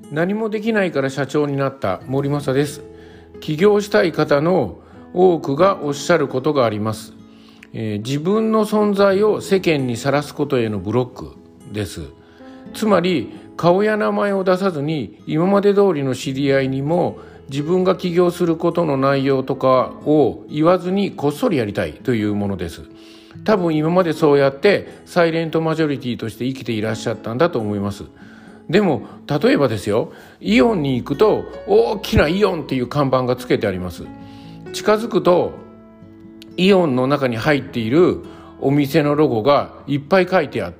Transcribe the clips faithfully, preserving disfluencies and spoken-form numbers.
何もできないから社長になった森正です。起業したい方の多くがおっしゃることがあります。えー、自分の存在を世間にさらすことへのブロックです。つまり顔や名前を出さずに今まで通りの知り合いにも自分が起業することの内容とかを言わずにこっそりやりたいというものです。多分今までそうやってサイレントマジョリティとして生きていらっしゃったんだと思います。でも例えばですよ、イオンに行くと大きなイオンっていう看板がつけてあります。近づくとイオンの中に入っているお店のロゴがいっぱい書いてあって、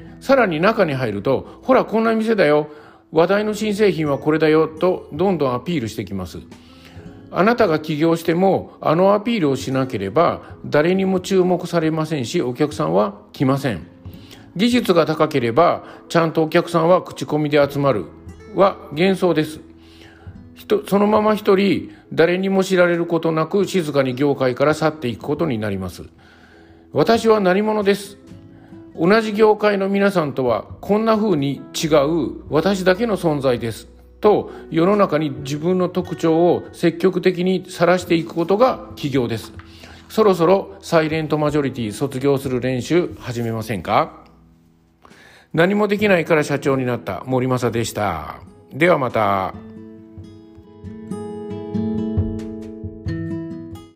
さらに中に入ると、ほらこんな店だよ、話題の新製品はこれだよとどんどんアピールしてきます。あなたが起業してもあのアピールをしなければ誰にも注目されませんし、お客さんは来ません。技術が高ければちゃんとお客さんは口コミで集まるは幻想です。そのまま一人誰にも知られることなく静かに業界から去っていくことになります。私は何者です。同じ業界の皆さんとはこんな風に違う私だけの存在ですと世の中に自分の特徴を積極的に晒していくことが起業です。そろそろサイレントマジョリティ卒業する練習始めませんか？何もできないから社長になった森正でした。ではまた。